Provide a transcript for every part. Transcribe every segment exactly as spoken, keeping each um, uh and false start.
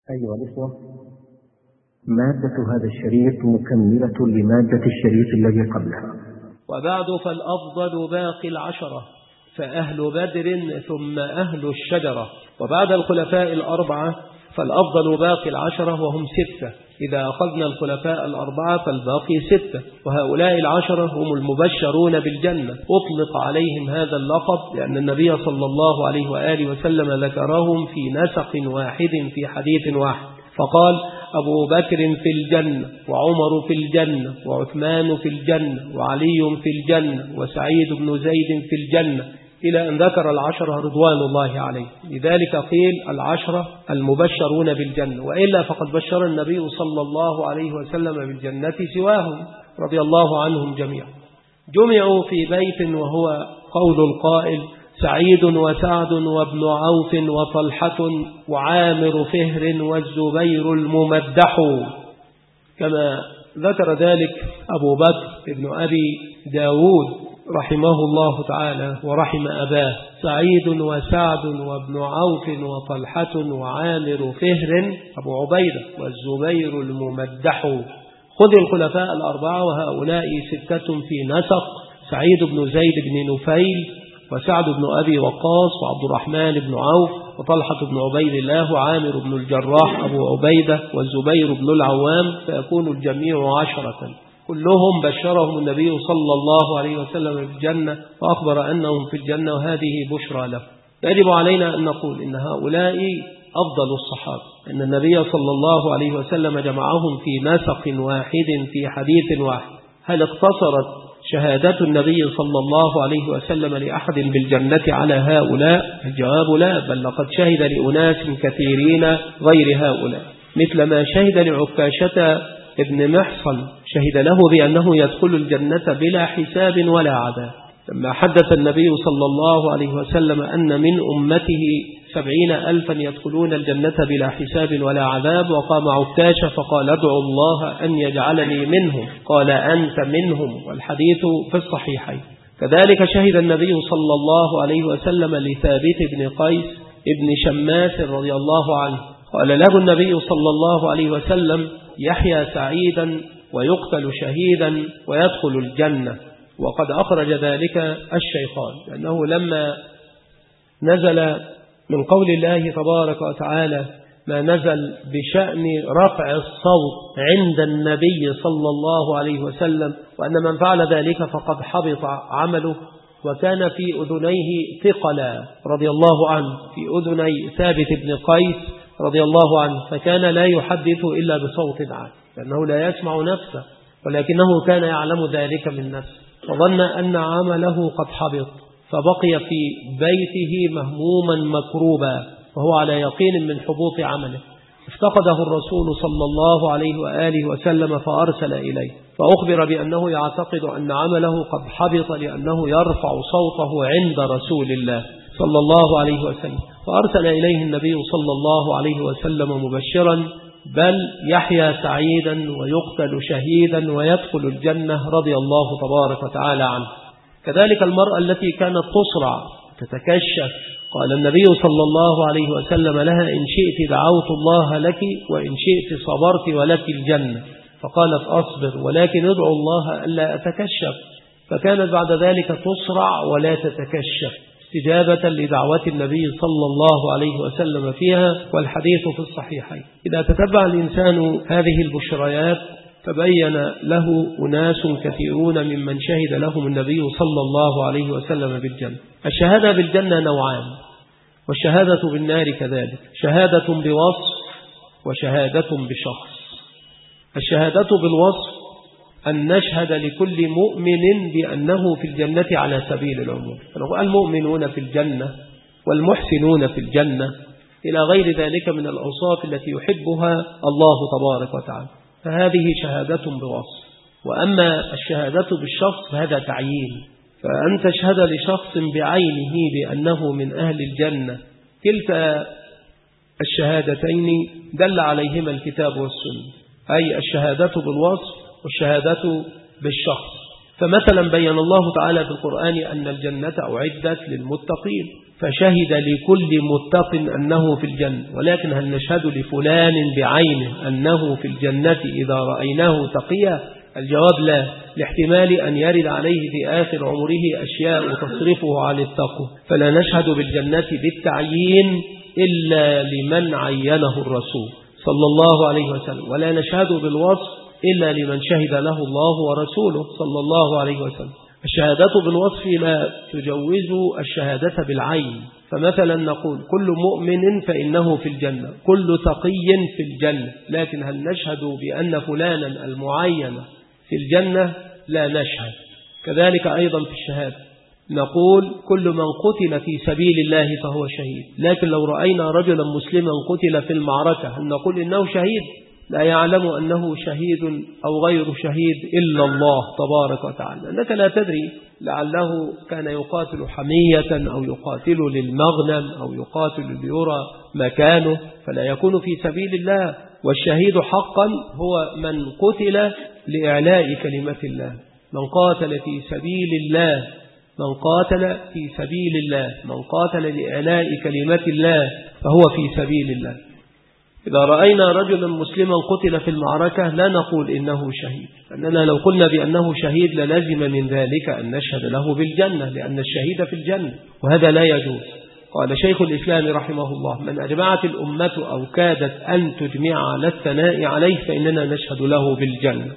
أيها الإخوة، مادة هذا الشريط مكملة لمادة الشريط الذي قبلها. وبعد فالأفضل باقي العشرة، فأهل بدر ثم أهل الشجرة. وبعد الخلفاء الأربعة فالأفضل باقي العشرة وهم ستة. إذا أخذنا الخلفاء الأربعة فالباقي ستة، وهؤلاء العشرة هم المبشرون بالجنة. أطلق عليهم هذا اللقب لأن النبي صلى الله عليه وآله وسلم ذكرهم في نسق واحد في حديث واحد، فقال: أبو بكر في الجنة، وعمر في الجنة، وعثمان في الجنة، وعلي في الجنة، وسعيد بن زيد في الجنة، إلى أن ذكر العشرة رضوان الله عليه. لذلك قيل العشرة المبشرون بالجنة، وإلا فقد بشر النبي صلى الله عليه وسلم بالجنة سواهم رضي الله عنهم جميعا. جمعوا في بيت وهو قول القائل: سعيد وسعد وابن عوف وطلحة وعامر فهر والزبير الممدح، كما ذكر ذلك أبو بكر ابن أبي داود رحمه الله تعالى ورحم أباه: سعيد وسعد وابن عوف وطلحة وعامر فهر أبو عبيدة والزبير الممدح. خذ الخلفاء الأربعة وهؤلاء ستة في نسق: سعيد بن زيد بن نفيل، وسعد بن أبي وقاص، وعبد الرحمن بن عوف، وطلحة بن عبيد الله، وعامر بن الجراح أبو عبيدة، والزبير بن العوام، فيكون الجميع عشرة. كلهم بشرهم النبي صلى الله عليه وسلم بالجنة وأخبر أنهم في الجنة، وهذه بشرى له. يجب علينا أن نقول إن هؤلاء أفضل الصحابة، أن النبي صلى الله عليه وسلم جمعهم في نسق واحد في حديث واحد. هل اقتصرت شهادة النبي صلى الله عليه وسلم لأحد بالجنة على هؤلاء؟ الجواب لا، بل لقد شهد لأناس كثيرين غير هؤلاء، مثل ما شهد لعكاشة ابن محصن، شهد له بأنه يدخل الجنة بلا حساب ولا عذاب. لما حدث النبي صلى الله عليه وسلم أن من أمته سبعين ألفا يدخلون الجنة بلا حساب ولا عذاب، وقام عكاشة فقال: ادعو الله أن يجعلني منهم. قال: أنت منهم، والحديث في الصحيحين. كذلك شهد النبي صلى الله عليه وسلم لثابت بن قيس ابن شماس رضي الله عنه، قال له النبي صلى الله عليه وسلم: يحيى سعيدا ويقتل شهيدا ويدخل الجنة. وقد أخرج ذلك الشيخان، لأنه لما نزل من قول الله تبارك وتعالى ما نزل بشأن رفع الصوت عند النبي صلى الله عليه وسلم، وأن من فعل ذلك فقد حبط عمله، وكان في أذنيه ثقلا رضي الله عنه، في أذني ثابت بن قيس رضي الله عنه، فكان لا يحدث إلا بصوت عالي، لأنه لا يسمع نفسه، ولكنه كان يعلم ذلك من نفسه، وظن أن عمله قد حبط، فبقي في بيته مهموما مكروبا، وهو على يقين من حبوط عمله. افتقده الرسول صلى الله عليه وآله وسلم فأرسل إليه، فأخبر بأنه يعتقد أن عمله قد حبط لأنه يرفع صوته عند رسول الله صلى الله عليه وسلم. فأرسل إليه النبي صلى الله عليه وسلم مبشرا: بل يحيى سعيدا ويقتل شهيدا ويدخل الجنة رضي الله تبارك وتعالى عنه. كذلك المرأة التي كانت تصرع تتكشف، قال النبي صلى الله عليه وسلم لها: إن شئت دعوت الله لك، وإن شئت صبرت ولك الجنة. فقالت: أصبر، ولكن ادعو الله ألا أتكشف. فكانت بعد ذلك تصرع ولا تتكشف، استجابة لدعوة النبي صلى الله عليه وسلم فيها، والحديث في الصحيحين. إذا تتبع الإنسان هذه البشريات تبين له أناس كثيرون ممن شهد لهم النبي صلى الله عليه وسلم بالجنة. الشهادة بالجنة نوعان، والشهادة بالنار كذلك، شهادة بوصف وشهادة بشخص. الشهادة بالوصف أن نشهد لكل مؤمن بأنه في الجنة على سبيل العموم، المؤمنون في الجنة والمحسنون في الجنة، إلى غير ذلك من الأوصاف التي يحبها الله تبارك وتعالى، فهذه شهادة بوصف. وأما الشهادة بالشخص فهذا تعيين، فأن تشهد لشخص بعينه بأنه من أهل الجنة. كلتا الشهادتين دل عليهما الكتاب والسنة، أي الشهادة بالوصف والشهادة بالشخص. فمثلا بين الله تعالى في القرآن أن الجنة أعدت للمتقين، فشهد لكل متق أنه في الجنة، ولكن هل نشهد لفلان بعينه أنه في الجنة إذا رأيناه تقيا؟ الجواب لا، لاحتمال أن يرد عليه في آخر عمره أشياء تصرفه عن التقوى، فلا نشهد بالجنة بالتعيين إلا لمن عينه الرسول صلى الله عليه وسلم، ولا نشهد بالوصف إلا لمن شهد له الله ورسوله صلى الله عليه وسلم. الشهادة بالوصف لا تجوز الشهادة بالعين، فمثلا نقول كل مؤمن فإنه في الجنة، كل تقي في الجنة، لكن هل نشهد بأن فلانا المعين في الجنة؟ لا نشهد. كذلك أيضا في الشهادة نقول كل من قتل في سبيل الله فهو شهيد، لكن لو رأينا رجلا مسلما قتل في المعركة هل نقول إنه شهيد؟ لا يعلم أنه شهيد أو غير شهيد إلا الله تبارك وتعالى، أنك لا تدري، لعله كان يقاتل حمية أو يقاتل للمغنم أو يقاتل ليرى مكانه، فلا يكون في سبيل الله. والشهيد حقا هو من قتل لإعلاء كلمة الله، من قاتل في سبيل الله، من قاتل في سبيل الله، من قاتل لإعلاء كلمة الله فهو في سبيل الله. إذا رأينا رجلا مسلما قتل في المعركة لا نقول إنه شهيد، أننا لو قلنا بأنه شهيد للازم من ذلك أن نشهد له بالجنة، لأن الشهيد في الجنة، وهذا لا يجوز. قال شيخ الإسلام رحمه الله: من أجمعت الأمة أو كادت أن تجمع على الثناء عليه فإننا نشهد له بالجنة.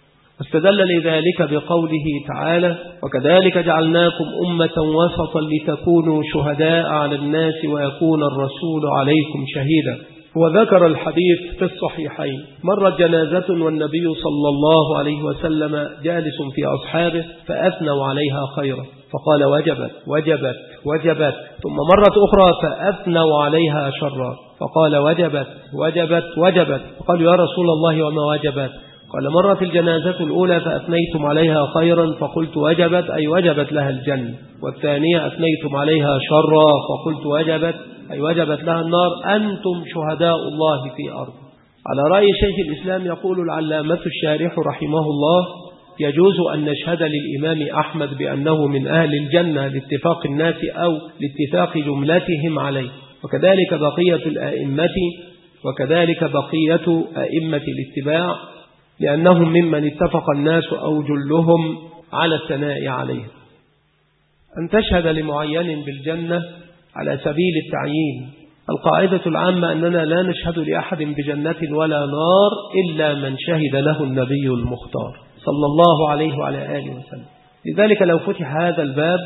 واستدل لذلك بقوله تعالى: وكذلك جعلناكم أمة وسطا لتكونوا شهداء على الناس ويكون الرسول عليكم شهيدا. وذكر الحديث في الصحيحين: مرت جنازة والنبي صلى الله عليه وسلم جالس في أصحابه فأثنوا عليها خيرا، فقال: وجبت وجبت وجبت. ثم مرت أخرى فأثنوا عليها شرا، فقال: وجبت وجبت وجبت. فقالوا: يا رسول الله وما وجبت؟ قال: مرت الجنازة الأولى فأثنيتم عليها خيرا فقلت وجبت، أي وجبت لها الجنة، والثانية أثنيتم عليها شرا فقلت وجبت، أي وجبت لها النار، أنتم شهداء الله في أرض. على رأي شيخ الإسلام يقول العلامة الشارح رحمه الله: يجوز أن نشهد للإمام أحمد بأنه من أهل الجنة لاتفاق الناس أو لاتفاق جملتهم عليه، وكذلك بقية الأئمة وكذلك بقية أئمة الاتباع، لأنهم ممن اتفق الناس أو جلهم على الثناء عليه. أن تشهد لمعين بالجنة على سبيل التعيين. القاعدة العامة أننا لا نشهد لأحد بجنة ولا نار إلا من شهد له النبي المختار صلى الله عليه وعلى آله وسلم. لذلك لو فتح هذا الباب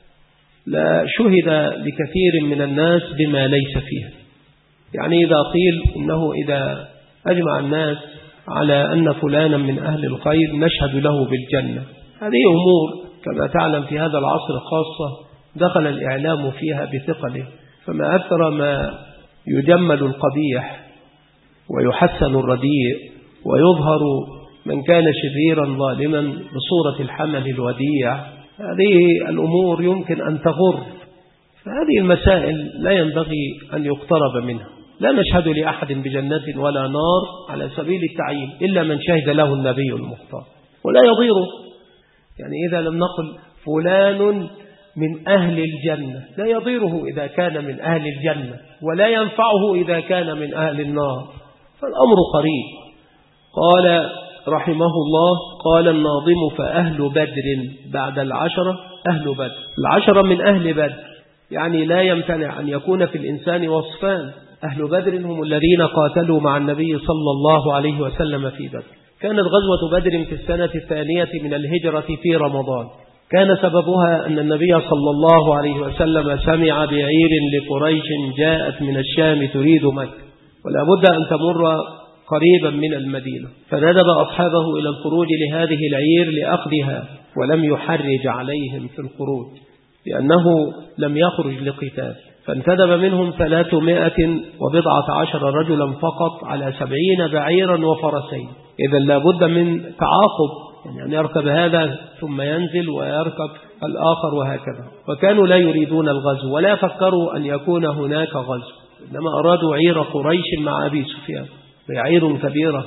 لا شهد لكثير من الناس بما ليس فيه. يعني إذا قيل إنه إذا أجمع الناس على أن فلانا من أهل الخير نشهد له بالجنة، هذه أمور كما تعلم في هذا العصر خاصة دخل الإعلام فيها بثقله، فما أكثر ما يجمل القبيح ويحسن الرديء ويظهر من كان شريرا ظالما بصورة الحمل الوديع. هذه الأمور يمكن أن تغر، فهذه المسائل لا ينبغي أن يقترب منها. لا نشهد لأحد بجنة ولا نار على سبيل التعيين إلا من شهد له النبي المختار، ولا يضيره. يعني إذا لم نقل فلان من أهل الجنة لا يضيره إذا كان من أهل الجنة، ولا ينفعه إذا كان من أهل النار، فالأمر قريب. قال رحمه الله: قال الناظم: فأهل بدر بعد العشرة أهل بدر. العشرة من أهل بدر، يعني لا يمتنع أن يكون في الإنسان وصفان. أهل بدر هم الذين قاتلوا مع النبي صلى الله عليه وسلم في بدر. كانت غزوة بدر في السنة الثانية من الهجرة في رمضان، كان سببها أن النبي صلى الله عليه وسلم سمع بعير لقريش جاءت من الشام تريد مكة، ولا بد أن تمر قريبا من المدينة، فندب أصحابه إلى الخروج لهذه العير لأخذها، ولم يحرج عليهم في الخروج لأنه لم يخرج لقتال، فانتدب منهم ثلاثمائة وبضعة عشر رجلا فقط على سبعين بعيرا وفرسين. إذا لابد من تعاقب، يعني أن يركب هذا ثم ينزل ويركب الآخر وهكذا. وكانوا لا يريدون الغزو ولا فكروا أن يكون هناك غزو، إنما أرادوا عير قريش مع أبي سفيان، عير كبيرة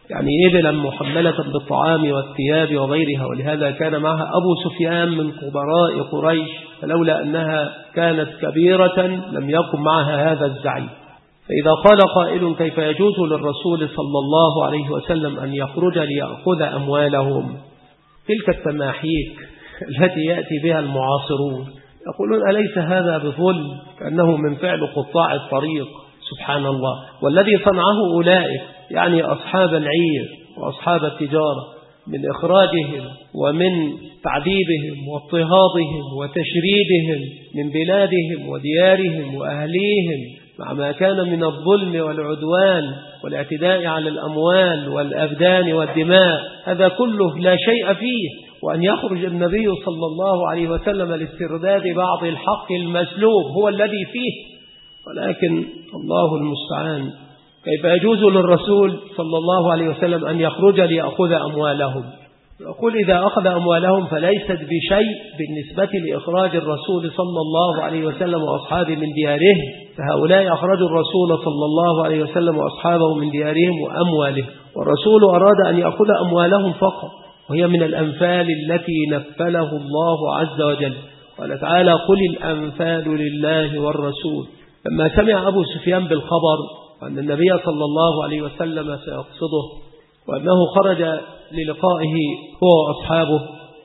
يعني إبلا محملة بالطعام والثياب وغيرها، ولهذا كان معها أبو سفيان من كبراء قريش، فلولا أنها كانت كبيرة لم يكن معها هذا الزعيم. فإذا قال قائل كيف يجوز للرسول صلى الله عليه وسلم أن يخرج ليأخذ أموالهم؟ تلك التماحيك التي يأتي بها المعاصرون يقولون أليس هذا بظلم؟ كأنه من فعل قطاع الطريق. سبحان الله. والذي صنعه أولئك يعني أصحاب العير وأصحاب التجارة من إخراجهم ومن تعذيبهم واضطهادهم وتشريدهم من بلادهم وديارهم وأهليهم مع ما كان من الظلم والعدوان والاعتداء على الأموال والأبدان والدماء، هذا كله لا شيء فيه. وأن يخرج النبي صلى الله عليه وسلم لاسترداد بعض الحق المسلوب هو الذي فيه. ولكن الله المستعان، كيف يجوز للرسول صلى الله عليه وسلم أن يخرج ليأخذ أموالهم؟ يقول إذا أخذ أموالهم فليست بشيء بالنسبة لإخراج الرسول صلى الله عليه وسلم وأصحابه من ديارهم، فهؤلاء أخرجوا الرسول صلى الله عليه وسلم وأصحابه من ديارهم وأموالهم، والرسول أراد أن يأخذ أموالهم فقط، وهي من الأنفال التي نفله الله عز وجل. قال تعالى قل الأنفال لله والرسول. لما سمع أبو سفيان بالخبر أن النبي صلى الله عليه وسلم سيقصده وأنه خرج للقائه هو وأصحابه،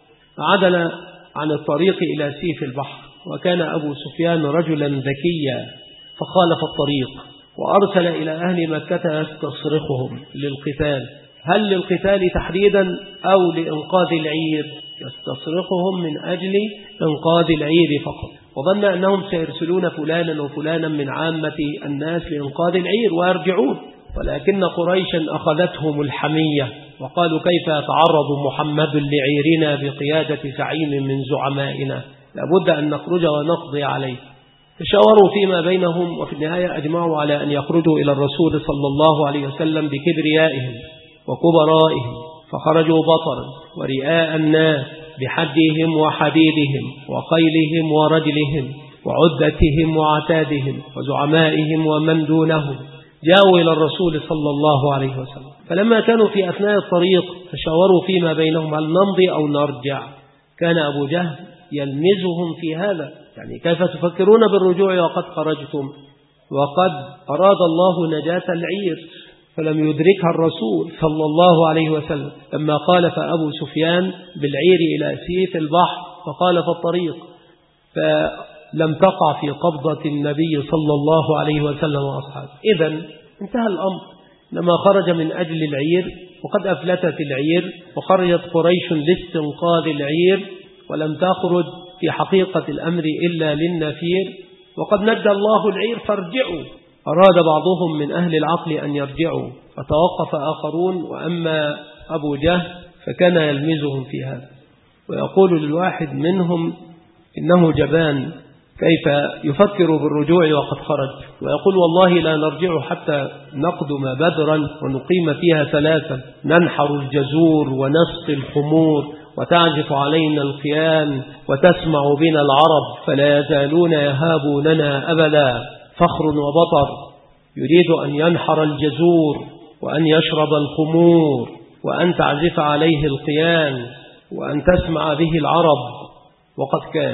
عدل عن الطريق إلى سيف البحر. وكان أبو سفيان رجلا ذكيا فخالف الطريق وأرسل إلى أهل مكة يستصرخهم للقتال. هل للقتال تحديدا أو لإنقاذ العير؟ يستصرخهم من أجل إنقاذ العير فقط، وظن أنهم سيرسلون فلانا وفلانا من عامة الناس لإنقاذ العير ويرجعون. ولكن قريشا أخذتهم الحمية وقالوا كيف يتعرض محمد لعيرنا بقيادة زعيم من زعمائنا، لابد أن نخرج ونقضي عليه. تشاوروا فيما بينهم وفي النهاية أجمعوا على أن يخرجوا إلى الرسول صلى الله عليه وسلم بكبريائهم وكبرائهم، فخرجوا بطرا ورئاء الناس بحدهم وحديدهم وخيلهم ورجلهم وعدتهم وعتادهم وزعمائهم ومن دونهم، جاءوا إلى الرسول صلى الله عليه وسلم. فلما كانوا في أثناء الطريق تشاوروا فيما بينهم هل نمضي أو نرجع. كان أبو جهل يلمزهم في هذا، يعني كيف تفكرون بالرجوع وقد خرجتم وقد أراد الله نجاة العير فلم يدركها الرسول صلى الله عليه وسلم. لما قال فأبو سفيان بالعير إلى سيف البحر فقال في الطريق، فلم تقع في قبضة النبي صلى الله عليه وسلم وأصحابه. إذن انتهى الأمر. لما خرج من أجل العير وقد أفلتت العير وخرجت قريش لاستنقاذ العير ولم تخرج في حقيقة الأمر إلا للنفير، وقد نجى الله العير فارجعوا. أراد بعضهم من أهل العقل أن يرجعوا فتوقف آخرون، وأما أبو جهل فكان يلمزهم في هذا ويقول للواحد منهم إنه جبان كيف يفكر بالرجوع وقد خرج، ويقول والله لا نرجع حتى نقدم بدرا ونقيم فيها ثلاثا، ننحر الجزور ونسقي الخمور وتعزف علينا القيان وتسمع بنا العرب فلا يزالون يهابوننا أبدا. فخر وبطر يريد أن ينحر الجزور وأن يشرب الخمور وأن تعزف عليه القيان وأن تسمع به العرب. وقد كان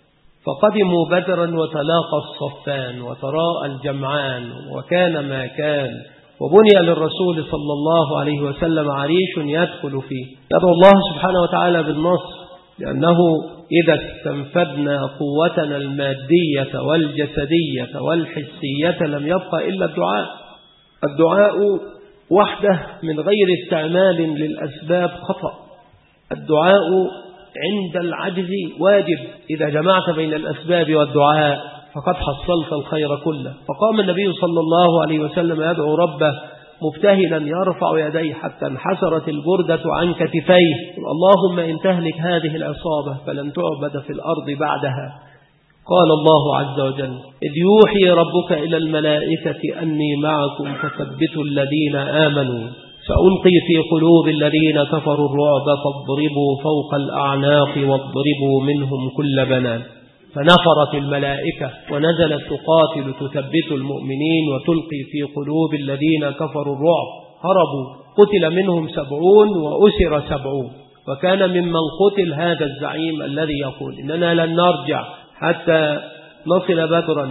فقدموا بدرا وتلاقى الصفان وتراءى الجمعان وكان ما كان، وبني للرسول صلى الله عليه وسلم عريش يدخل فيه. يدعو الله سبحانه وتعالى بالنصر، لأنه إذا استنفدنا قوتنا المادية والجسدية والحسية لم يبقى إلا الدعاء. الدعاء وحده من غير استعمال للأسباب خطأ. الدعاء عند العجز واجب. إذا جمعت بين الأسباب والدعاء فقد حصلت الخير كله. فقام النبي صلى الله عليه وسلم يدعو ربه مبتهلا يرفع يديه حتى انحسرت البردة عن كتفيه، اللهم إن تهلك هذه العصابة فلن تعبد في الأرض بعدها. قال الله عز وجل إذ يوحي ربك إلى الملائكة أني معكم فثبتوا الذين آمنوا سألقي في قلوب الذين كفروا الرعب فاضربوا فوق الأعناق واضربوا منهم كل بنان. فنفرت الملائكة ونزلت تقاتل تثبت المؤمنين وتلقي في قلوب الذين كفروا الرعب، هربوا قتل منهم سبعون وأسر سبعون، وكان ممن قتل هذا الزعيم الذي يقول إننا لن نرجع حتى نصل بدرا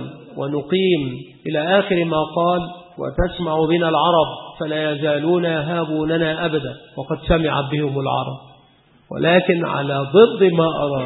ونقيم إلى آخر ما قال وتسمع بنا العرب فلا يزالون يهابوننا أبدا، وقد سمع بهم العرب، ولكن على ضد ما أراد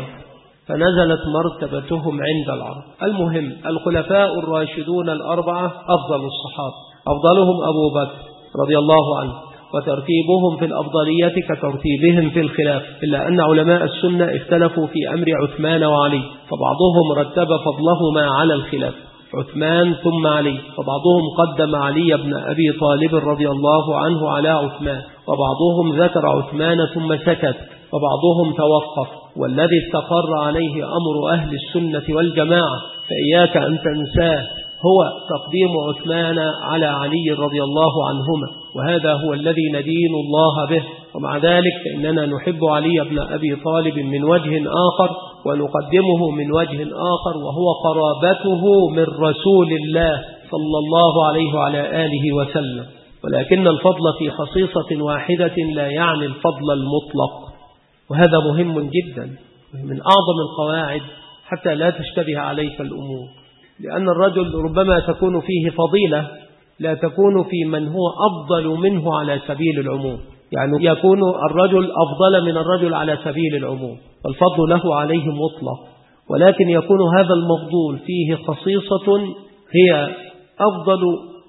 فنزلت مرتبتهم عند العرب. المهم الخلفاء الراشدون الأربعة أفضل الصحابة، أفضلهم أبو بكر رضي الله عنه، وترتيبهم في الأفضلية كترتيبهم في الخلاف، إلا أن علماء السنة اختلفوا في أمر عثمان وعلي، فبعضهم رتب فضلهما على الخلاف، عثمان ثم علي، وبعضهم قدم علي بن أبي طالب رضي الله عنه على عثمان، وبعضهم ذكر عثمان ثم سكت، وبعضهم توقف. والذي استقر عليه أمر أهل السنة والجماعة فإياك أن تنساه هو تقديم عثمان على علي رضي الله عنهما، وهذا هو الذي ندين الله به. ومع ذلك فإننا نحب علي بن أبي طالب من وجه آخر ونقدمه من وجه آخر، وهو قرابته من رسول الله صلى الله عليه وعلى آله وسلم. ولكن الفضل في خصيصة واحدة لا يعني الفضل المطلق، وهذا مهم جدا، من أعظم القواعد حتى لا تشتبه عليك الأمور، لأن الرجل ربما تكون فيه فضيلة لا تكون في من هو أفضل منه على سبيل العموم، يعني يكون الرجل أفضل من الرجل على سبيل العموم، والفضل له عليه مطلق، ولكن يكون هذا المفضول فيه خصيصة هي أفضل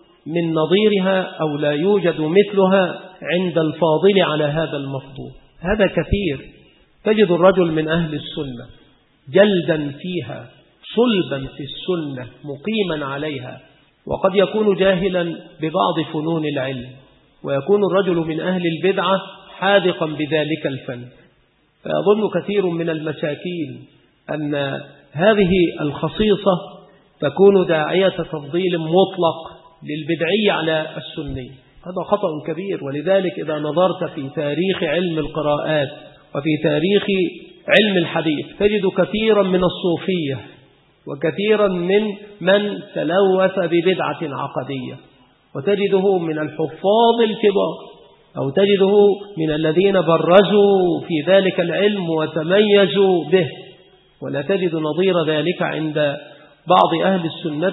من نظيرها أو لا يوجد مثلها عند الفاضل على هذا المفضول. هذا كثير، تجد الرجل من أهل السنة جلدا فيها صلبا في السنة مقيما عليها، وقد يكون جاهلا ببعض فنون العلم، ويكون الرجل من أهل البدعة حاذقا بذلك الفن. فيظن كثير من المساكين أن هذه الخصيصة تكون داعية تفضيل مطلق للبدعي على السني، هذا خطأ كبير. ولذلك إذا نظرت في تاريخ علم القراءات وفي تاريخ علم الحديث تجد كثيرا من الصوفية وكثيرا من من تلوث ببدعة عقدية، وتجده من الحفاظ الكبار أو تجده من الذين برزوا في ذلك العلم وتميزوا به، ولا تجد نظير ذلك عند بعض أهل السنة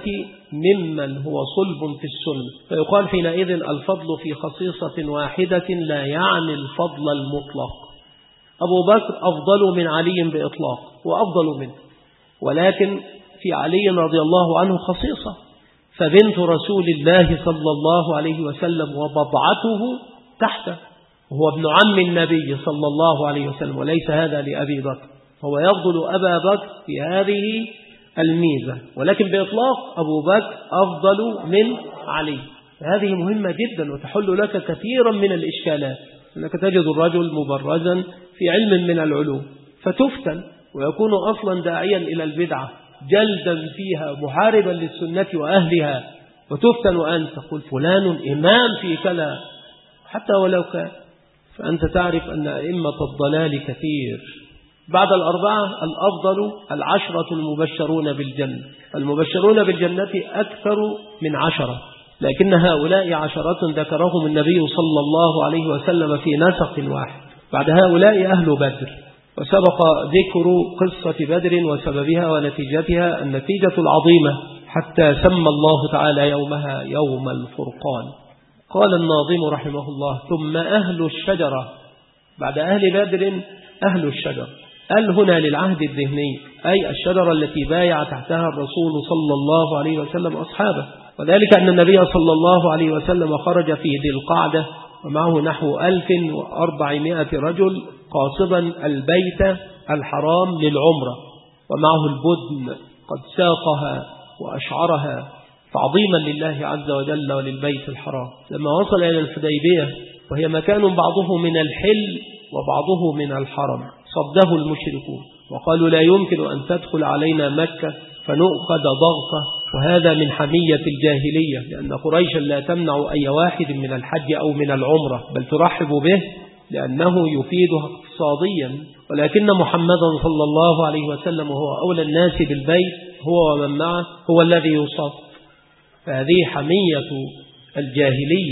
ممن هو صلب في السنة. فيقال حينئذ الفضل في خصيصة واحدة لا يعني الفضل المطلق. أبو بكر أفضل من علي بإطلاق وأفضل منه، ولكن في علي رضي الله عنه خصيصة، فبنت رسول الله صلى الله عليه وسلم وبضعته تحته، وهو ابن عم النبي صلى الله عليه وسلم، وليس هذا لأبي بكر، هو يفضل أبا بكر في هذه الميزة، ولكن بإطلاق أبو بكر أفضل من علي. هذه مهمة جدا وتحل لك كثيرا من الإشكالات، أنك تجد الرجل مبرزا في علم من العلوم فتفتن ويكون أصلا داعيا إلى البدعة جلدا فيها محاربا للسنة وأهلها، وتفتن وأنت تقول فلان إمام في كذا حتى ولو كان، فأنت تعرف أن أئمة الضلال كثير. بعد الأربعة الأفضل العشرة المبشرون بالجنة، المبشرون بالجنة أكثر من عشرة، لكن هؤلاء عشرة ذكرهم النبي صلى الله عليه وسلم في نسق واحد. بعد هؤلاء أهل بدر، وسبق ذكر قصة بدر وسببها ونتيجتها النتيجة العظيمة حتى سمى الله تعالى يومها يوم الفرقان. قال الناظم رحمه الله ثم أهل الشجرة، بعد أهل بدر أهل الشجرة، قال هنا للعهد الذهني، أي الشجرة التي بايع تحتها الرسول صلى الله عليه وسلم أصحابه، وذلك أن النبي صلى الله عليه وسلم خرج في ذي القعدة ومعه نحو ألف وأربعمائة رجل قاصدا البيت الحرام للعمرة، ومعه البدن قد ساقها وأشعرها تعظيما لله عز وجل وللبيت الحرام. لما وصل إلى الحديبية وهي مكان بعضه من الحل وبعضه من الحرم صده المشركون وقالوا لا يمكن أن تدخل علينا مكة فنؤخذ ضغطة، وهذا من حمية الجاهلية، لأن قريشا لا تمنع أي واحد من الحج أو من العمرة بل ترحب به لأنه يفيدها اقتصاديا، ولكن محمدا صلى الله عليه وسلم وهو أولى الناس بالبيت هو ومن معه هو الذي يصد. فهذه حمية الجاهلية،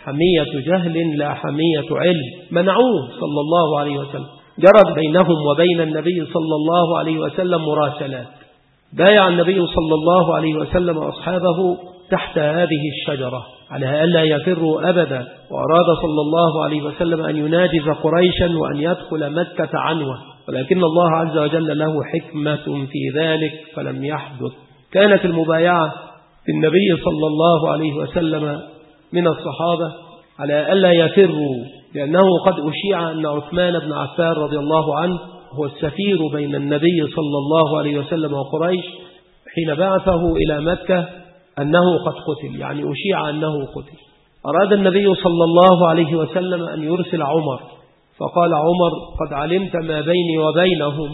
حمية جهل لا حمية علم، منعوه صلى الله عليه وسلم. جرت بينهم وبين النبي صلى الله عليه وسلم مراسلات، بايع النبي صلى الله عليه وسلم أصحابه تحت هذه الشجرة على ألا يفروا أبدا، وأراد صلى الله عليه وسلم أن يناجز قريشا وأن يدخل مكة عنوة، ولكن الله عز وجل له حكمة في ذلك فلم يحدث. كانت المبايعة للنبي صلى الله عليه وسلم من الصحابة على ألا يفروا، لأنه قد أشيع أن عثمان بن عفان رضي الله عنه هو السفير بين النبي صلى الله عليه وسلم وقريش حين بعثه إلى مكة أنه قد قتل، يعني أشيع أنه قتل. أراد النبي صلى الله عليه وسلم أن يرسل عمر، فقال عمر قد علمت ما بيني وبينهم،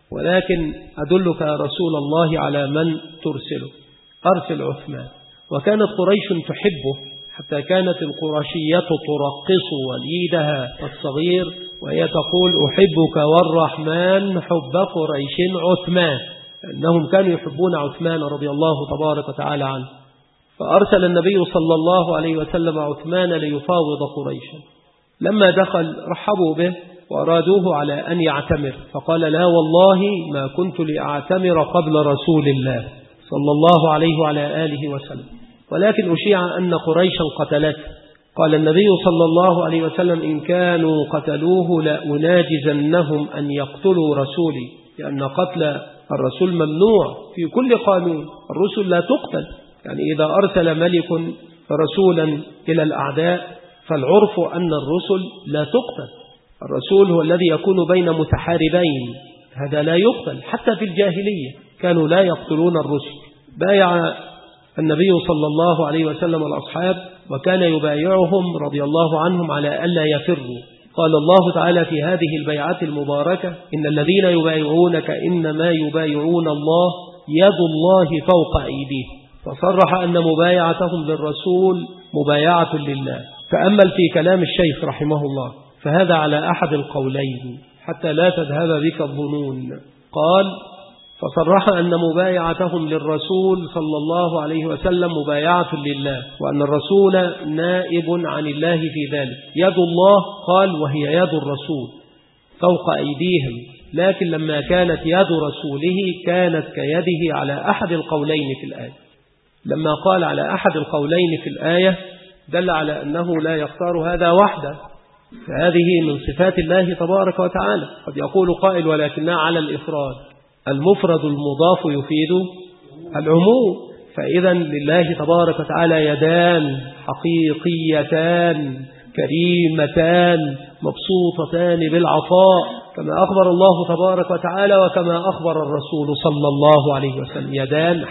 ولكن أدلك يا رسول الله على من ترسله، أرسل عثمان. وكانت قريش تحبه، حتى كانت القرشية ترقص وليدها الصغير وهي تقول أحبك والرحمن حب قريش عثمان، لأنهم كانوا يحبون عثمان رضي الله تبارك وتعالى عنه. فأرسل النبي صلى الله عليه وسلم عثمان ليفاوض قريشا. لما دخل رحبوا به وأرادوه على أن يعتمر، فقال لا والله ما كنت لأعتمر قبل رسول الله صلى الله عليه وعلى آله وسلم، ولكن أشيع أن قريشا قتلته. قال النبي صلى الله عليه وسلم إن كانوا قتلوه لأناجزنهم أن يقتلوا رسولي، لأن قتل الرسول ممنوع في كل قانون، الرسل لا تقتل، يعني إذا أرسل ملك رسولا إلى الأعداء فالعرف أن الرسل لا تقتل. الرسول هو الذي يكون بين متحاربين، هذا لا يقتل. حتى في الجاهلية كانوا لا يقتلون الرسل. بايع النبي صلى الله عليه وسلم الأصحاب وكان يبايعهم رضي الله عنهم على ألا يفروا. قال الله تعالى في هذه البيعة المباركة إن الذين يبايعونك إنما يبايعون الله يد الله فوق أيديهم، فصرح أن مبايعتهم للرسول مبايعة لله. تأمل في كلام الشيخ رحمه الله، فهذا على أحد القولين حتى لا تذهب بك الظنون. قال فصرح أن مبايعتهم للرسول صلى الله عليه وسلم مبايعة لله، وأن الرسول نائب عن الله في ذلك. يد الله قال وهي يد الرسول فوق أيديهم، لكن لما كانت يد رسوله كانت كيده على أحد القولين في الآية. لما قال على أحد القولين في الآية دل على أنه لا يختار هذا وحده، فهذه من صفات الله تبارك وتعالى. قد يقول قائل ولكنها على الإفراد، المفرد المضاف يفيد العموم، فإذا لله تبارك وتعالى يدان حقيقيتان كريمتان مبسوطتان بالعطاء، كما أخبر الله تبارك وتعالى وكما أخبر الرسول صلى الله عليه وسلم. يدان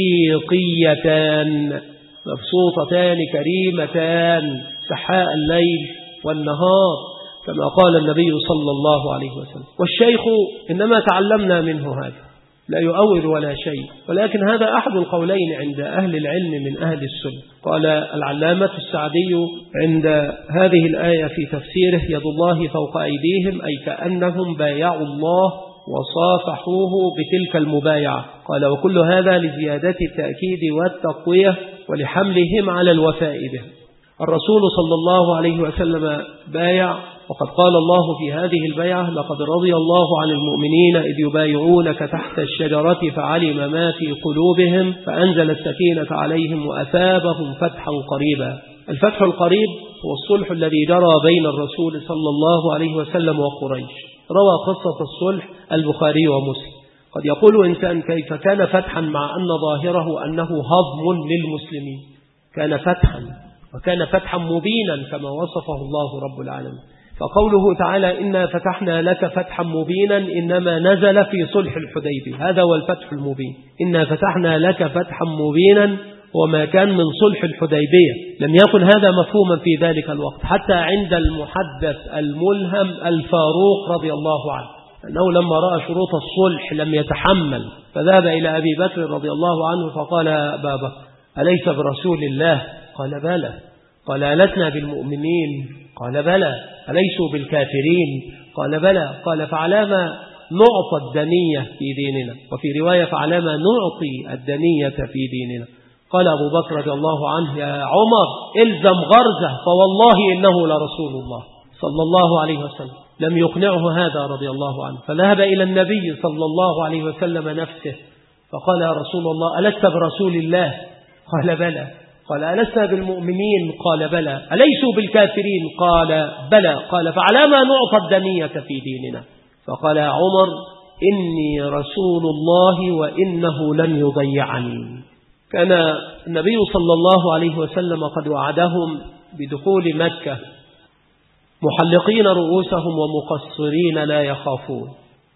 حقيقيتان مبسوطتان كريمتان سحاء الليل والنهار، كما قال النبي صلى الله عليه وسلم. والشيخ إنما تعلمنا منه هذا، لا يؤول ولا شيء، ولكن هذا أحد القولين عند أهل العلم من أهل السنة. قال العلامة السعدي عند هذه الآية في تفسيره يد الله فوق أيديهم، أي كأنهم بايعوا الله وصافحوه بتلك المبايعة. قال وكل هذا لزيادة التأكيد والتقوية ولحملهم على الوفاء به. الرسول صلى الله عليه وسلم بايع، وقد قال الله في هذه البيعة لقد رضي الله عن المؤمنين إذ يبايعونك تحت الشجرة فعلم ما في قلوبهم فأنزل السكينة عليهم وأثابهم فتحا قريبا. الفتح القريب هو الصلح الذي جرى بين الرسول صلى الله عليه وسلم وقريش. روى قصة الصلح البخاري ومسلم. قد يقول إنسان كيف كان فتحا مع أن ظاهره أنه هضم للمسلمين؟ كان فتحا، وكان فتحا مبينا كما وصفه الله رب العالمين. فقوله تعالى إنا فتحنا لك فتحا مبينا إنما نزل في صلح الحديبية، هذا هو الفتح المبين. إنا فتحنا لك فتحا مبينا وما كان من صلح الحديبية. لم يكن هذا مفهوما في ذلك الوقت حتى عند المحدث الملهم الفاروق رضي الله عنه، أنه لما رأى شروط الصلح لم يتحمل، فذهب إلى أبي بكر رضي الله عنه فقال أبا بكر أليس برسول الله؟ قال بلى. قال ألسنا بالمؤمنين؟ قال بلى. أليسوا بالكافرين؟ قال بلى. قال فعلما نعطى الدنية في ديننا، وفي رواية فعلما نعطي الدنية في ديننا؟ قال أبو بكر رضي الله عنه: يا عمر إلزم غرزه فوالله إنه لرسول الله صلى الله عليه وسلم. لم يقنعه هذا رضي الله عنه، فذهب إلى النبي صلى الله عليه وسلم نفسه فقال: يا رسول الله ألست برسول الله؟ قال: بلى. قال: ألست بالمؤمنين؟ قال: بلى. أليسوا بالكافرين؟ قال: بلى. قال: فعلى ما نعطى الدنية في ديننا؟ فقال: يا عمر إني رسول الله وإنه لن يضيعني. كان النبي صلى الله عليه وسلم قد وعدهم بدخول مكة محلقين رؤوسهم ومقصرين لا يخافون،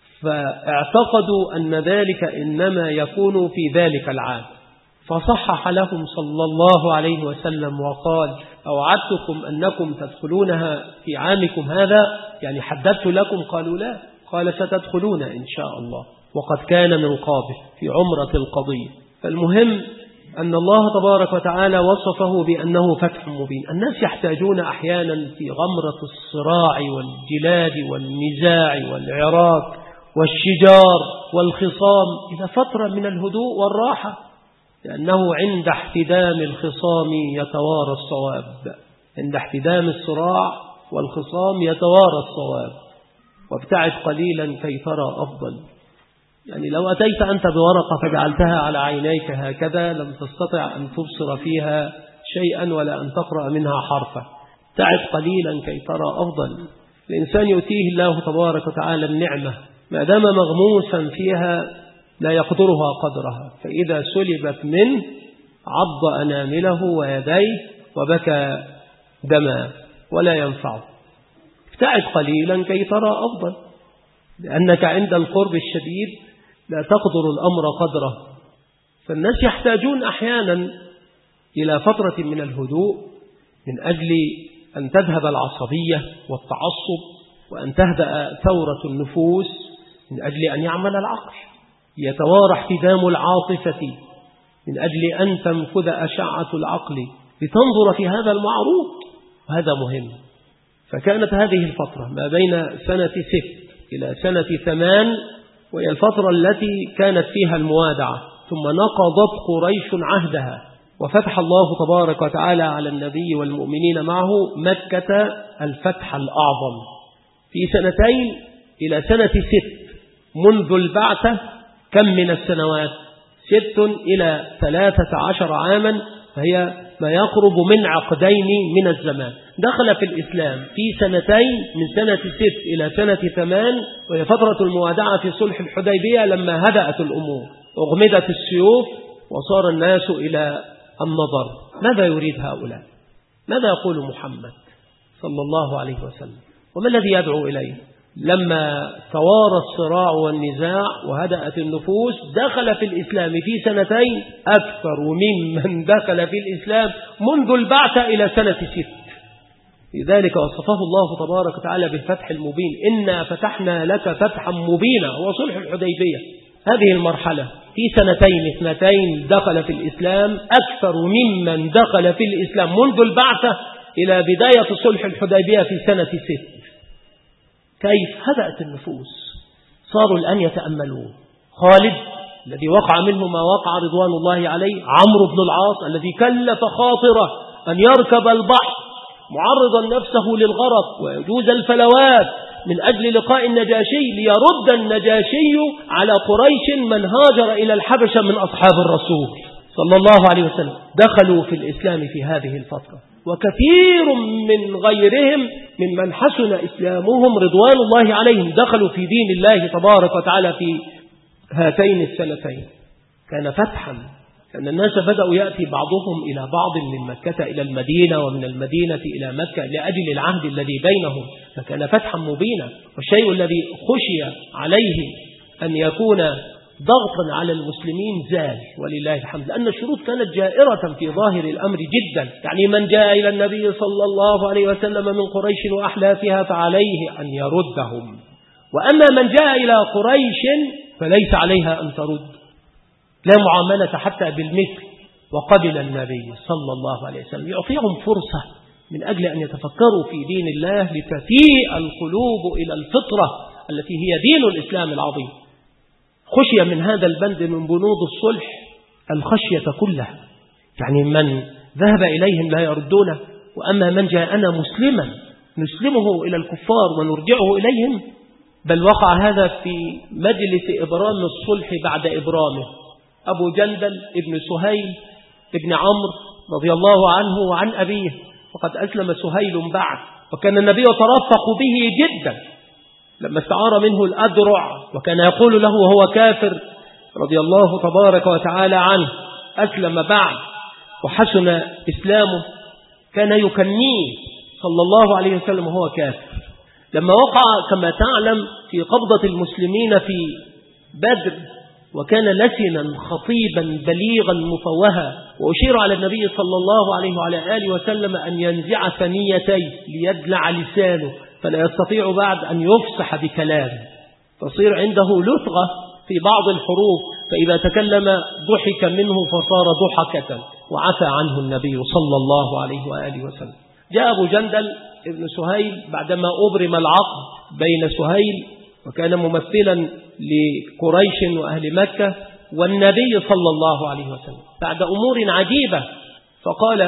فاعتقدوا أن ذلك إنما يكون في ذلك العام، فصحح لهم صلى الله عليه وسلم وقال: أوعدتكم أنكم تدخلونها في عامكم هذا؟ يعني حددت لكم؟ قالوا لا. قال: ستدخلون إن شاء الله. وقد كان من قابل في عمرة القضية. فالمهم أن الله تبارك وتعالى وصفه بأنه فتح مبين. الناس يحتاجون أحيانا في غمرة الصراع والجلاد والنزاع والعراك والشجار والخصام إلى فترة من الهدوء والراحة، لأنه عند احتدام الخصام يتوارى الصواب. عند احتدام الصراع والخصام يتوارى الصواب. وابتعد قليلا كي ترى أفضل. يعني لو أتيت أنت بورقة فجعلتها على عينيك هكذا لم تستطع أن تبصر فيها شيئا ولا أن تقرأ منها حرفا. ابتعد قليلا كي ترى أفضل. الإنسان يؤتيه الله تبارك وتعالى النعمة ما دام مغموسا فيها لا يقدرها قدرها، فإذا سلبت منه عض أنامله ويديه وبكى دما ولا ينفعه. ابتعد قليلا كي ترى أفضل، لأنك عند القرب الشديد لا تقدر الأمر قدره. فالناس يحتاجون أحيانا إلى فترة من الهدوء من أجل أن تذهب العصبية والتعصب، وأن تهدأ ثورة النفوس من أجل أن يعمل العقل، يتوارى احتدام العاطفة من أجل أن تنفذ أشعة العقل لتنظر في هذا المعروض، وهذا مهم. فكانت هذه الفترة ما بين سنة ست إلى سنة ثمان، وهي الفترة التي كانت فيها الموادعة، ثم نقضت قريش عهدها وفتح الله تبارك وتعالى على النبي والمؤمنين معه مكة الفتح الأعظم في سنتين إلى سنة ست. منذ البعثة كم من السنوات؟ ست إلى ثلاثة عشر عاما، فهي ما يقرب من عقدين من الزمان. دخل في الإسلام في سنتين من سنة ست إلى سنة ثمان، وهي فترة الموادعة في صلح الحديبية لما هدأت الأمور، أغمدت السيوف وصار الناس إلى النظر. ماذا يريد هؤلاء؟ ماذا يقول محمد صلى الله عليه وسلم؟ وما الذي يدعو إليه؟ لما توارى الصراع والنزاع وهدأت النفوس دخل في الإسلام في سنتين أكثر ممن دخل في الإسلام منذ البعثة إلى سنة ست. لذلك وصفه الله تبارك وتعالى بالفتح المبين: إنا فتحنا لك فتحا مبينا، هو صلح الحديبية. هذه المرحلة في سنتين اثنتين دخل في الإسلام أكثر ممن دخل في الإسلام منذ البعثة إلى بداية صلح الحديبية في سنة ست. كيف هدأت النفوس؟ صاروا الآن يتأملون. خالد الذي وقع منه ما وقع رضوان الله عليه، عمرو بن العاص الذي كلف خاطره أن يركب البحر معرضا نفسه للغرق ويجوز الفلوات من أجل لقاء النجاشي ليرد النجاشي على قريش من هاجر إلى الحبشة من أصحاب الرسول صلى الله عليه وسلم، دخلوا في الإسلام في هذه الفترة. وكثير من غيرهم ممن حسن إسلامهم رضوان الله عليهم دخلوا في دين الله تبارك وتعالى في هاتين السنتين. كان فتحا، كان الناس بدأوا يأتي بعضهم إلى بعض من مكة إلى المدينة ومن المدينة إلى مكة لأجل العهد الذي بينهم، فكان فتحا مبينا. والشيء الذي خشي عليه أن يكون ضغطا على المسلمين زال ولله الحمد، لأن الشروط كانت جائرة في ظاهر الأمر جدا. يعني من جاء إلى النبي صلى الله عليه وسلم من قريش وأحلافها فعليه أن يردهم، وأما من جاء إلى قريش فليس عليها أن ترد، لا معاملة حتى بالمثل. وقبل النبي صلى الله عليه وسلم يعطيهم فرصة من أجل أن يتفكروا في دين الله لتفيء القلوب إلى الفطرة التي هي دين الإسلام العظيم. خشي من هذا البند من بنود الصلح الخشية كلها، يعني من ذهب إليهم لا يردونه، وأما من جاءنا مسلما نسلمه إلى الكفار ونرجعه إليهم. بل وقع هذا في مجلس إبرام الصلح بعد إبرامه. أبو جندل ابن سهيل ابن عمرو رضي الله عنه وعن أبيه، وقد أسلم سهيل بعد، وكان النبي يترفق به جدا لما استعار منه الأدرع، وكان يقول له وهو كافر رضي الله تبارك وتعالى عنه: أسلم بعد وحسن إسلامه. كان يكنيه صلى الله عليه وسلم وهو كافر. لما وقع كما تعلم في قبضة المسلمين في بدر، وكان لسنا خطيبا بليغا مفوها، وأشير على النبي صلى الله عليه وعلى آله وسلم أن ينزع ثنيتيه ليدلع لسانه فلا يستطيع بعد أن يفصح بكلام، تصير عنده لثغة في بعض الحروف، فإذا تكلم ضحك منه فصار ضحكة، وعفى عنه النبي صلى الله عليه وآله وسلم. جاء أبو جندل ابن سهيل بعدما أبرم العقد بين سهيل، وكان ممثلا لقريش وأهل مكة والنبي صلى الله عليه وسلم، بعد أمور عجيبة. فقال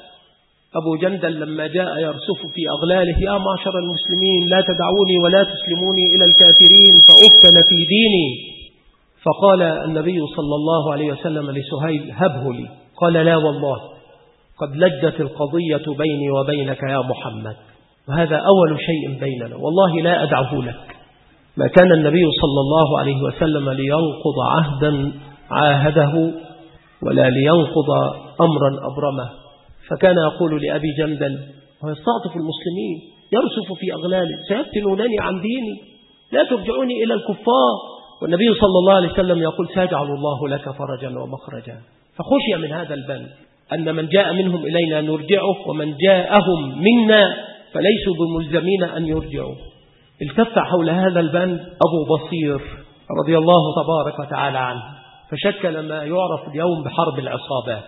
أبو جندل لما جاء يرسف في أغلاله: يا معشر المسلمين، لا تدعوني ولا تسلموني إلى الكافرين فأفتن في ديني. فقال النبي صلى الله عليه وسلم لسهيل: هبه لي. قال: لا والله، قد لجت القضية بيني وبينك يا محمد، وهذا أول شيء بيننا، والله لا أدعه لك. ما كان النبي صلى الله عليه وسلم لينقض عهدا عاهده ولا لينقض أمرا أبرمه. فكان يقول لأبي جندل ويستعطف المسلمين يرسف في أغلاله: سيفتنونني عن ديني، لا ترجعوني إلى الكفار. والنبي صلى الله عليه وسلم يقول: سيجعل الله لك فرجا ومخرجا. فخشي من هذا البند أن من جاء منهم إلينا نرجعه، ومن جاءهم منا فليسوا بملزمين أن يرجعوا. التف حول هذا البند أبو بصير رضي الله تبارك وتعالى عنه، فشكل ما يعرف اليوم بحرب العصابات.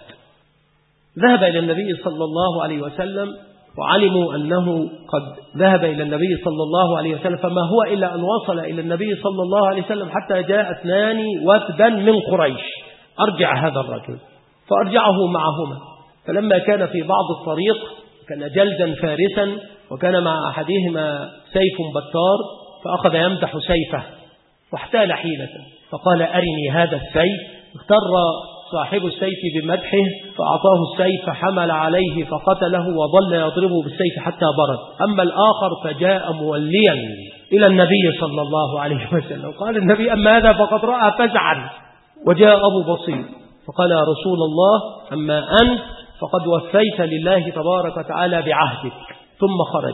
ذهب إلى النبي صلى الله عليه وسلم، وعلموا أنه قد ذهب إلى النبي صلى الله عليه وسلم، فما هو إلا أن وصل إلى النبي صلى الله عليه وسلم حتى جاء اثنان وفدا من قريش: أرجع هذا الرجل. فأرجعه معهما. فلما كان في بعض الطريق كان جلدا فارسا، وكان مع أحدهما سيف بتار، فأخذ يمدح سيفه واحتال حيلة، فقال: أرني هذا السيف. اغتر صاحب السيف بمدحه فأعطاه السيف، فحمل عليه فقتله وظل يضربه بالسيف حتى برد. أما الآخر فجاء موليا إلى النبي صلى الله عليه وسلم، قال النبي: أما هذا فقد رأى فزعا. وجاء أبو بصير فقال: يا رسول الله، أما أنت فقد وفيت لله تبارك وتعالى بعهدك. ثم خرج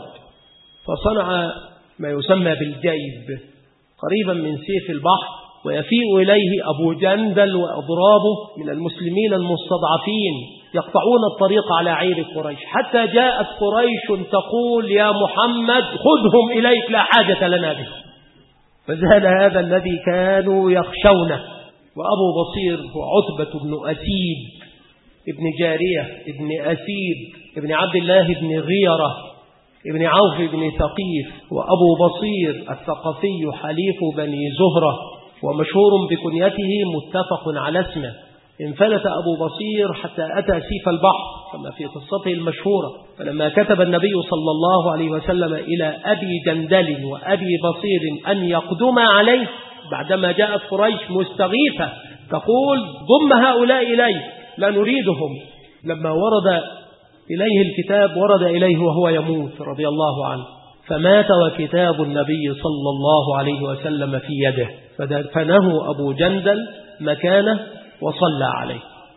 فصنع ما يسمى بالجيب قريبا من سيف البحر، ويفيء إليه أبو جندل وأضرابه من المسلمين المستضعفين يقطعون الطريق على عير قريش، حتى جاءت قريش تقول: يا محمد خذهم إليك، لا حاجة لنا به. فزال هذا الذي كانوا يخشونه. وأبو بصير هو عتبة بن أسيد ابن جارية ابن أسيد ابن عبد الله بن غيرة ابن عوف بن ثقيف، وأبو بصير الثقفي حليف بني زهرة، ومشهور بكنيته متفق على اسمه. انفلت أبو بصير حتى أتى سيف البحر كما في قصته المشهورة. فلما كتب النبي صلى الله عليه وسلم إلى أبي جندل وأبي بصير أن يقدم عليه بعدما جاءت قريش مستغيثة تقول: ضم هؤلاء إليه لا نريدهم، لما ورد إليه الكتاب ورد إليه وهو يموت رضي الله عنه، فمات وكتاب النبي صلى الله عليه وسلم في يده، فدفنه أبو جندل مكانه وصلى عليه.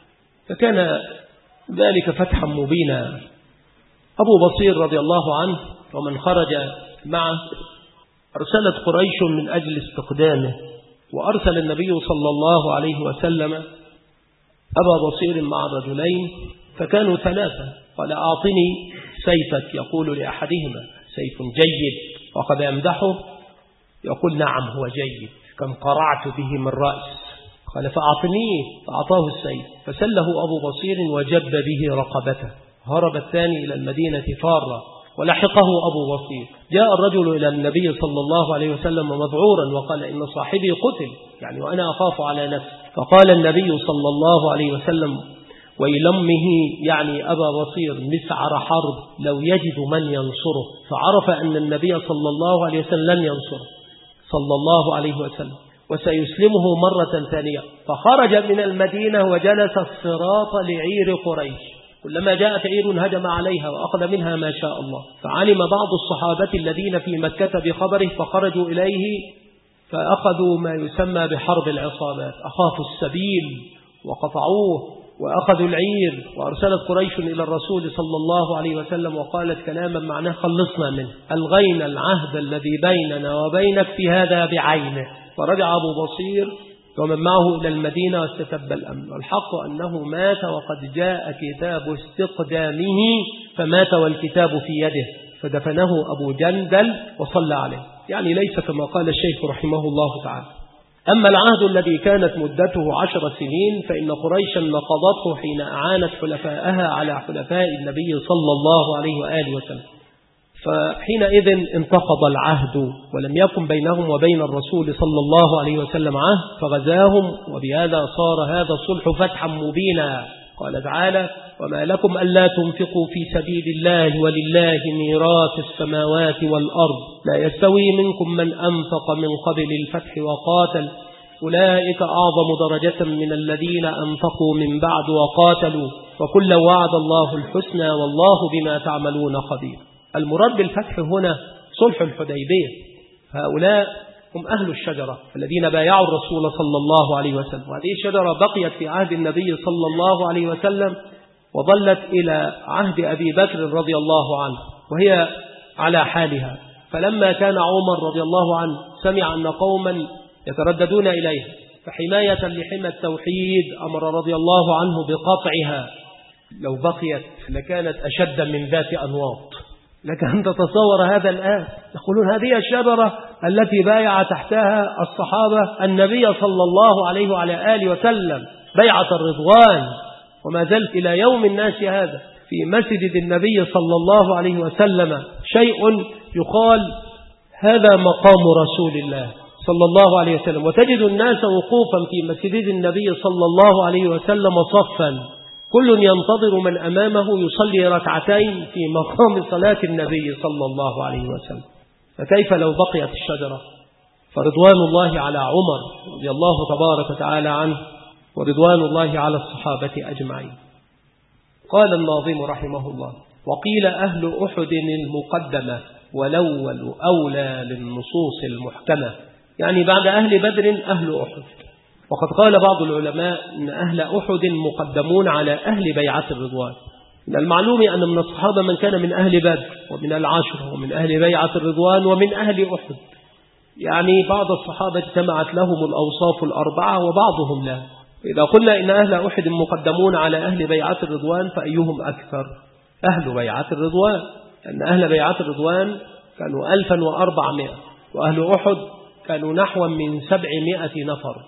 فكان ذلك فتحا مبينا. أبو بصير رضي الله عنه ومن خرج معه أرسلت قريش من أجل استقدامه، وأرسل النبي صلى الله عليه وسلم أبا بصير مع رجلين، فكانوا ثلاثة. قال: أعطني سيفك. يقول لأحدهما: سيف جيد. وقد يمدحه يقول: نعم هو جيد، كم قرعت به من رأس. قال: فأعطنيه. فأعطاه السيف، فسله أبو بصير وجب به رقبته. هرب الثاني إلى المدينة فارا، ولحقه أبو بصير. جاء الرجل إلى النبي صلى الله عليه وسلم مذعورا وقال: إن صاحبي قتل، يعني وأنا أخاف على نفسي. فقال النبي صلى الله عليه وسلم: ويلمه يعني أبا بصير مسعر حرب لو يجد من ينصره، فعرف أن النبي صلى الله عليه وسلم لن ينصره صلى الله عليه وسلم وسيسلمه مرة ثانية، فخرج من المدينة وجلس الصراط لعير قريش، كلما جاءت عير هجم عليها وأخذ منها ما شاء الله. فعلم بعض الصحابة الذين في مكة بخبره فخرجوا إليه فأخذوا ما يسمى بحرب العصابات، أخافوا السبيل وقطعوه وأخذوا العير. وأرسلت قريش إلى الرسول صلى الله عليه وسلم وقالت كلاما معناه خلصنا منه، ألغينا العهد الذي بيننا وبينك في هذا بعينه. فرجع أبو بصير ومن معه إلى المدينة واستتب الأمن. والحق أنه مات وقد جاء كتاب استقدامه، فمات والكتاب في يده، فدفنه أبو جندل وصلى عليه، يعني ليس كما قال الشيخ رحمه الله تعالى. أما العهد الذي كانت مدته عشر سنين فإن قريشا نقضته حين أعانت حلفاءها على حلفاء النبي صلى الله عليه وآله وسلم، فحينئذ انتقض العهد ولم يكن بينهم وبين الرسول صلى الله عليه وسلم عهد، فغزاهم، وبهذا صار هذا الصلح فتحا مبينا. قال تعالى: وما لكم ألا تنفقوا في سبيل الله ولله ميراث السماوات والأرض لا يستوي منكم من أنفق من قبل الفتح وقاتل أولئك أعظم درجة من الذين أنفقوا من بعد وقاتلوا وكلا وعد الله الحسنى والله بما تعملون خبير. المراد بالفتح هنا صلح الحديبية، هؤلاء هم أهل الشجرة الذين بايعوا الرسول صلى الله عليه وسلم، وهذه الشجرة بقيت في عهد النبي صلى الله عليه وسلم وظلت إلى عهد أبي بكر رضي الله عنه وهي على حالها. فلما كان عمر رضي الله عنه سمع أن قوما يترددون إليه فحماية لحمى التوحيد أمر رضي الله عنه بقطعها، لو بقيت لكانت أشد من ذات أنواط. لك أن تتصور هذا الآن، يقولون هذه الشجرة التي بايع تحتها الصحابة النبي صلى الله عليه وعلى آله وسلم بيعة الرضوان، وما زلت إلى يوم الناس هذا في مسجد النبي صلى الله عليه وسلم شيء يقال هذا مقام رسول الله صلى الله عليه وسلم، وتجد الناس وقوفا في مسجد النبي صلى الله عليه وسلم صفا، كل ينتظر من أمامه يصلي ركعتين في مقام صلاة النبي صلى الله عليه وسلم. فكيف لو بقيت الشجرة؟ فرضوان الله على عمر رضي الله تبارك وتعالى عنه ورضوان الله على الصحابة أجمعين. قال الناظم رحمه الله: وقيل أهل أحد المقدمة والأول أولى للنصوص المحكمة، يعني بعد أهل بدر أهل أحد. وقد قال بعض العلماء أن أهل أحد مقدمون على أهل بيعة الرضوان. من المعلوم أن من الصحابة من كان من أهل بدر ومن العشر ومن أهل بيعة الرضوان ومن أهل أحد، يعني بعض الصحابة اجتمعت لهم الأوصاف الأربعة وبعضهم لا. إذا قلنا إن أهل أحد مقدمون على أهل بيعة الرضوان فأيهم أكثر؟ أهل بيعة الرضوان، أن أهل بيعة الرضوان كانوا ألفا وأربعمائة، وأهل أحد كانوا نحو من سبعمائة نفر،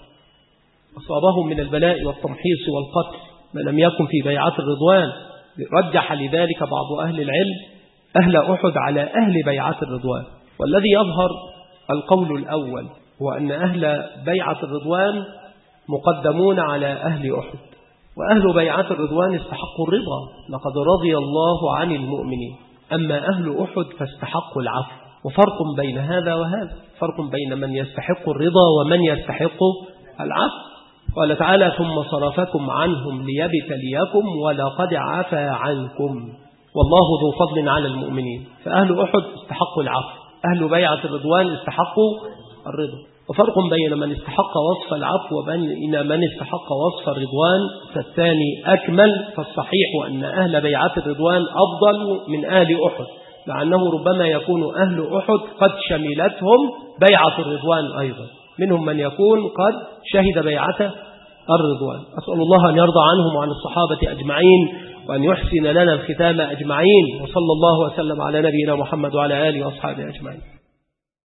أصابهم من البلاء والتمحيص والقتل ما لم يكن في بيعة الرضوان. رجح لذلك بعض أهل العلم أهل أحد على أهل بيعة الرضوان، والذي يظهر القول الأول هو أن أهل بيعة الرضوان مقدمون على أهل أحد، وأهل بيعة الرضوان استحقوا الرضا، لقد رضي الله عن المؤمنين. أما أهل أحد فاستحقوا العفو، وفرق بين هذا وهذا، فرق بين من يستحق الرضا ومن يستحق العفو. قال تعالى: ثم صرفكم عنهم ليبتليكم ولقد عفا عنكم والله ذو فضل على المؤمنين. فأهل أحد استحقوا العفو، أهل بيعة الرضوان استحقوا الرضا. وفرق بين من استحق وصف العفو وبين من استحق وصف الرضوان، فالثاني أكمل. فالصحيح أن أهل بيعة الرضوان أفضل من أهل أحد، لأنه ربما يكون أهل أحد قد شملتهم بيعة الرضوان أيضا، منهم من يكون قد شهد بيعة الرضوان. أسأل الله أن يرضى عنهم وعن الصحابة أجمعين، وأن يحسن لنا الختام أجمعين، وصلى الله وسلم على نبينا محمد وعلى آله وأصحابه أجمعين.